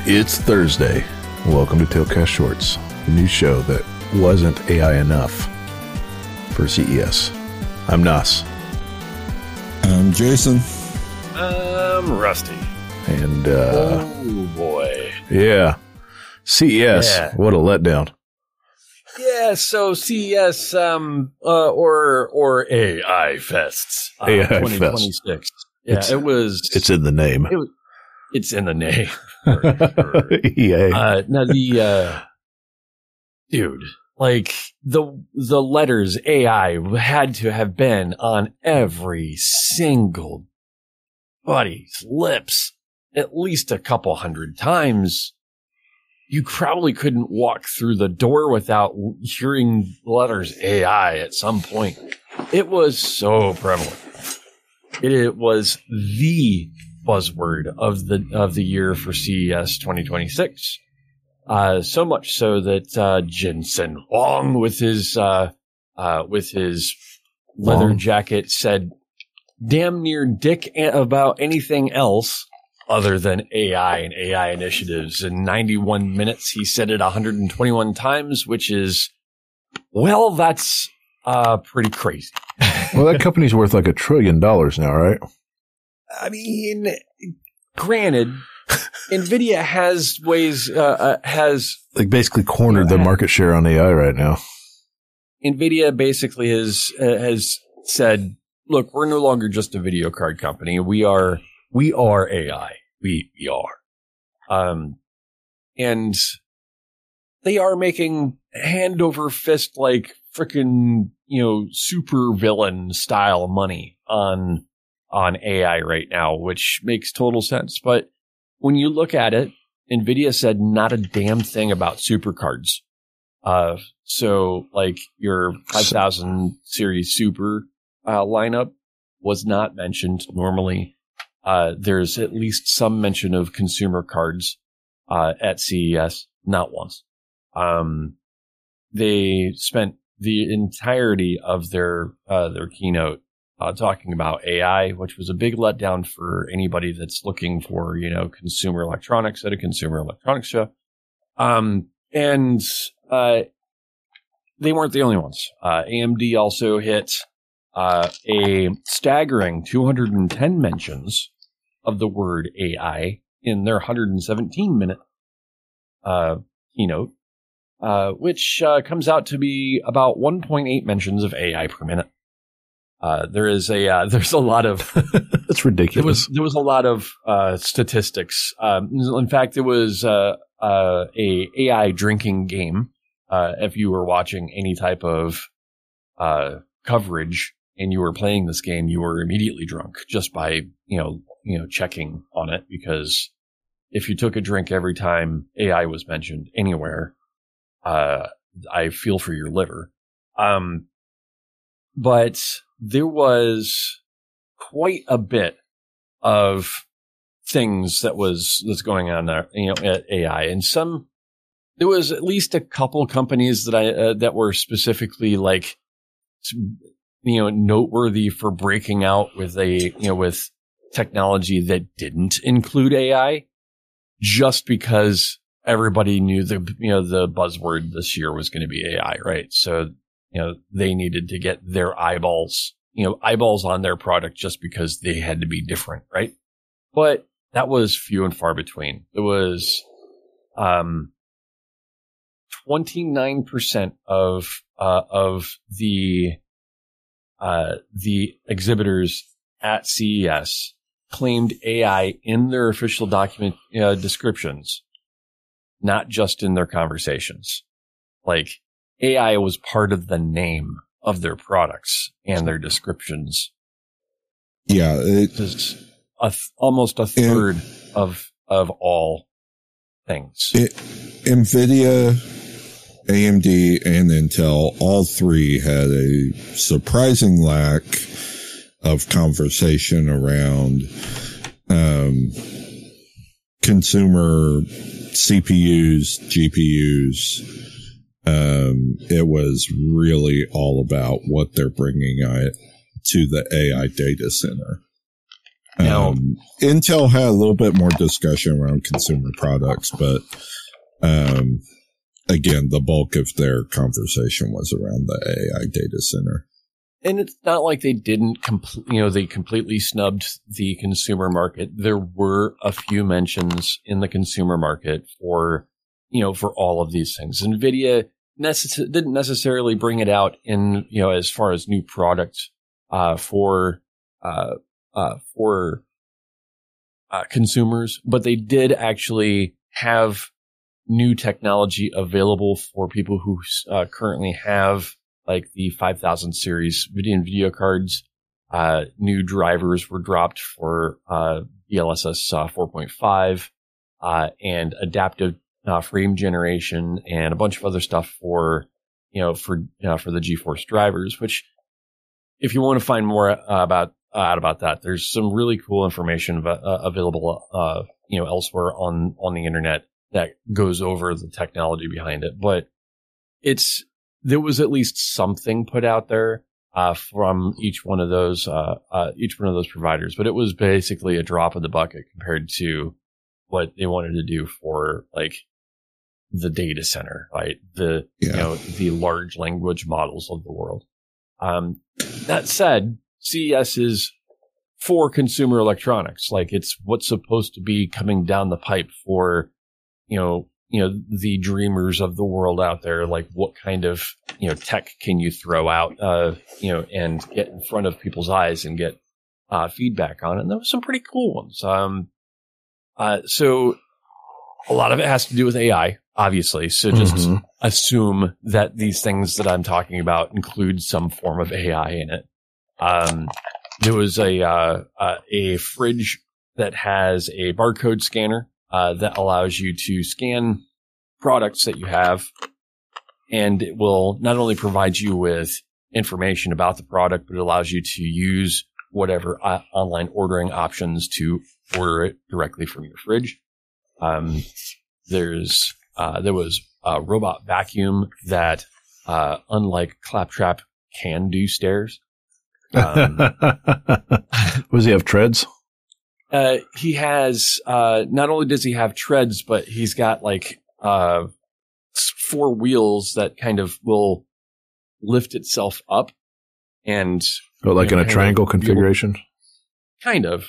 It's Thursday. Welcome to Tailcast Shorts, the new show that wasn't AI enough for CES. I'm Nas. I'm Jason. I'm Rusty. And, oh boy. Yeah. CES. Yeah. What a letdown. Yeah, so CES, or AI Fests. AI 2026. Fest. Yeah, It's in the name. It's in the name. EA. Now dude, like the letters AI had to have been on every single buddy's lips at least a couple hundred times. You probably couldn't walk through the door without hearing the letters AI at some point. It was so prevalent. It was the buzzword of the year for CES 2026. So much so that Jensen Huang with his leather jacket said damn near dick about anything else other than AI and AI initiatives. In 91 minutes, he said it 121 times, which is, well, that's pretty crazy. Well, that company's worth like $1 trillion now, right? I mean, granted, NVIDIA has Like basically cornered the market share on AI right now. NVIDIA basically has said, look, we're no longer just a video card company. We are AI. We are. And they are making hand over fist, like freaking, super villain style money on AI right now, which makes total sense. But when you look at it, NVIDIA said not a damn thing about supercards. So like your 5000 series super lineup was not mentioned normally. There's at least some mention of consumer cards at CES, not once. They spent the entirety of their keynote talking about AI, which was a big letdown for anybody that's looking for, consumer electronics at a consumer electronics show. And they weren't the only ones. AMD also hit a staggering 210 mentions of the word AI in their 117-minute keynote, which comes out to be about 1.8 mentions of AI per minute. There's a lot of that's ridiculous. There was a lot of statistics. In fact, there was a AI drinking game. If you were watching any type of coverage and you were playing this game, you were immediately drunk just by checking on it, because if you took a drink every time AI was mentioned anywhere, I feel for your liver. But there was quite a bit of things that's going on there, at AI, and there was at least a couple companies that were specifically like, noteworthy for breaking out with with technology that didn't include AI, just because everybody knew the buzzword this year was going to be AI, right? So, they needed to get their eyeballs on their product just because they had to be different, right? But that was few and far between. It was 29% of the exhibitors at CES claimed AI in their official document descriptions, not just in their conversations. Like, AI was part of the name of their products and their descriptions. Yeah, it's almost a third of all things. NVIDIA, AMD, and Intel, all three had a surprising lack of conversation around consumer CPUs, GPUs. It was really all about what they're bringing to the AI data center. Now, Intel had a little bit more discussion around consumer products, but again, the bulk of their conversation was around the AI data center. and it's not like they didn't they completely snubbed the consumer market. There were a few mentions in the consumer market for all of these things. NVIDIA didn't necessarily bring it out in, as far as new products for consumers, but they did actually have new technology available for people who currently have like the 5000 series video cards. New drivers were dropped for DLSS 4.5 and adaptive frame generation and a bunch of other stuff for the GeForce drivers. Which, if you want to find more out about that, there's some really cool information available elsewhere on the internet that goes over the technology behind it. But there was at least something put out there from each one of those providers, but it was basically a drop in the bucket compared to what they wanted to do for like the data center, right? The large language models of the world. That said, CES is for consumer electronics. Like, it's what's supposed to be coming down the pipe for, the dreamers of the world out there. Like, what kind of, tech can you throw out, and get in front of people's eyes and get feedback on it? And there was some pretty cool ones. So a lot of it has to do with AI, obviously. So just assume that these things that I'm talking about include some form of AI in it. There was a fridge that has a barcode scanner that allows you to scan products that you have, and it will not only provide you with information about the product, but it allows you to use whatever online ordering options to order it directly from your fridge. There was a robot vacuum that, unlike Claptrap, can do stairs. Does he have treads? He has, not only does he have treads, but he's got like, 4 wheels that kind of will lift itself up and. Oh, like in a triangle configuration? Kind of.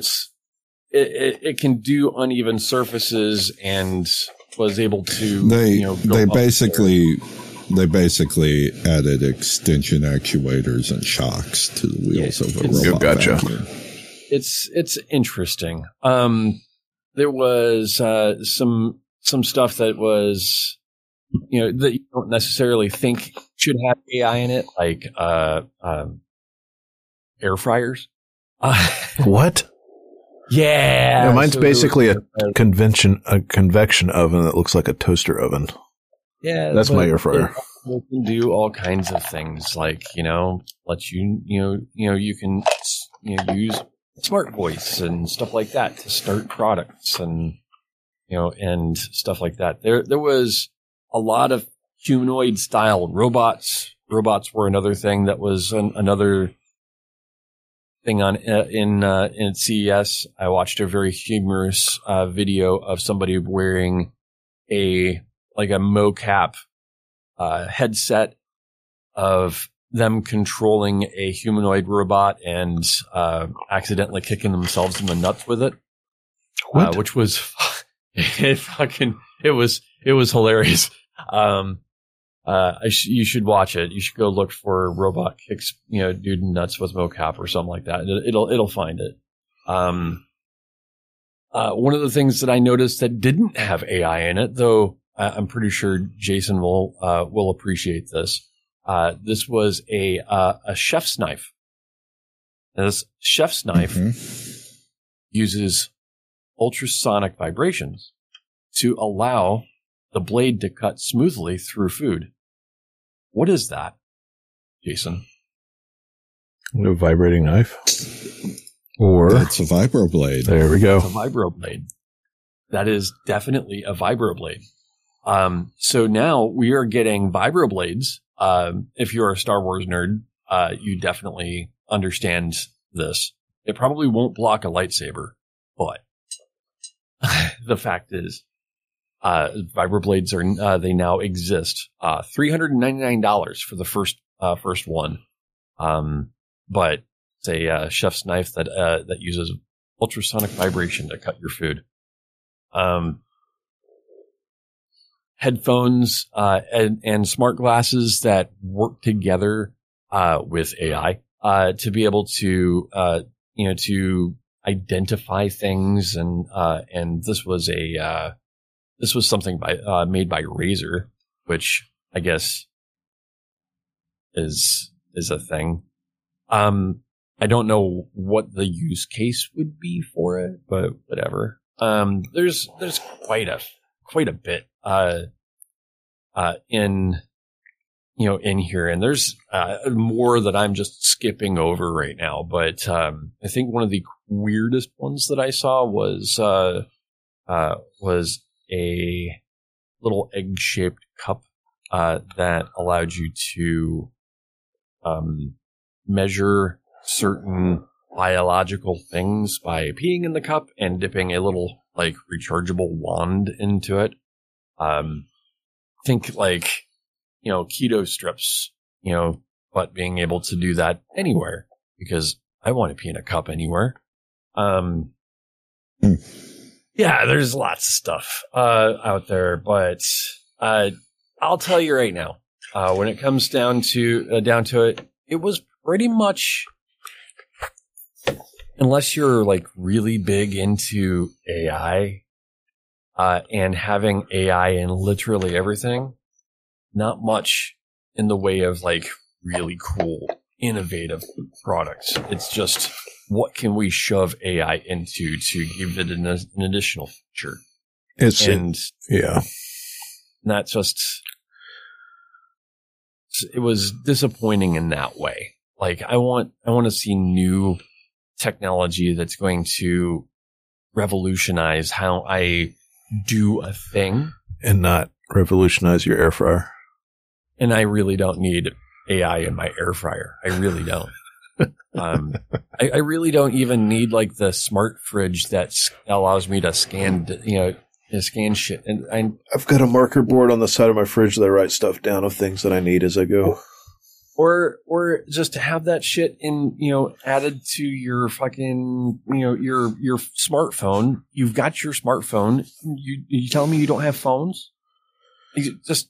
It can do uneven surfaces and was able to, they basically added extension actuators and shocks to the wheels of a robot vacuum. It's interesting. There was some stuff that was, that you don't necessarily think should have AI in it, like air fryers. What? Yeah, mine's basically a convection oven that looks like a toaster oven. Yeah, that's my air fryer. It can do all kinds of things, like let you can use smart voice and stuff like that to start products and and stuff like that. There was a lot of humanoid style robots. Robots were another thing that was another thing on in CES. I watched a very humorous video of somebody wearing a mocap headset of them controlling a humanoid robot and accidentally kicking themselves in the nuts with it. Which was it was hilarious. You should watch it. You should go look for robot kicks, dude nuts with mocap or something like that. It'll find it. One of the things that I noticed that didn't have AI in it, though, I'm pretty sure Jason will appreciate this. This was a chef's knife. Now, this chef's knife uses ultrasonic vibrations to allow the blade to cut smoothly through food. What is that, Jason? A vibrating knife? Or it's a vibroblade. There we go. It's a vibroblade. That is definitely a vibroblade. So now we are getting vibroblades. If you're a Star Wars nerd, you definitely understand this. It probably won't block a lightsaber, but the fact is, vibroblades are they now exist. $399 for the first one, but it's a chef's knife that uses ultrasonic vibration to cut your food. Headphones and smart glasses that work together with AI to be able to to identify things, and this was something made by Razer, which I guess is a thing. I don't know what the use case would be for it, but whatever. There's quite a bit in here, and there's more that I'm just skipping over right now. But I think one of the weirdest ones that I saw was a little egg-shaped cup that allowed you to measure certain biological things by peeing in the cup and dipping a little like rechargeable wand into it. Think like, keto strips, but being able to do that anywhere, because I want to pee in a cup anywhere. Yeah, there's lots of stuff out there, but I'll tell you right now, when it comes down to it, it was pretty much, unless you're like really big into AI and having AI in literally everything, not much in the way of like really cool, innovative products. It's just, what can we shove AI into to give it an additional feature? Not just. It was disappointing in that way. Like I want to see new technology that's going to revolutionize how I do a thing, and not revolutionize your air fryer. And I really don't need AI in my air fryer. I really don't. I really don't even need like the smart fridge that allows me to scan, scan shit. And I've got a marker board on the side of my fridge that I write stuff down of things that I need as I go. Or just to have that shit in, added to your fucking, your smartphone. You've got your smartphone. You telling me you don't have phones? Just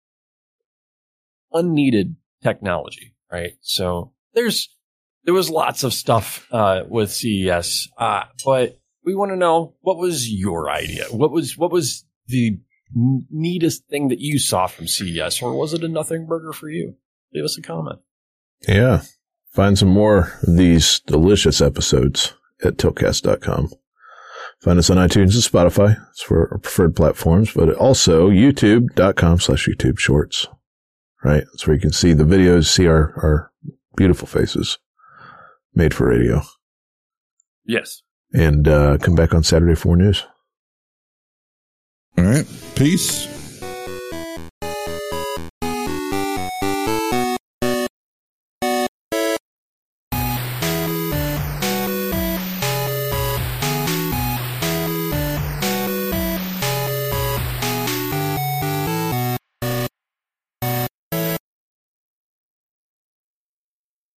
unneeded technology, right? So there was lots of stuff with CES, but we want to know, what was your idea? What was the neatest thing that you saw from CES, or was it a nothing burger for you? Leave us a comment. Yeah. Find some more of these delicious episodes at tiltcast.com. Find us on iTunes and Spotify. It's for our preferred platforms, but also youtube.com/YouTube Shorts. Right? That's where you can see the videos, see our beautiful faces made for radio. Yes. And come back on Saturday for news. All right. Peace.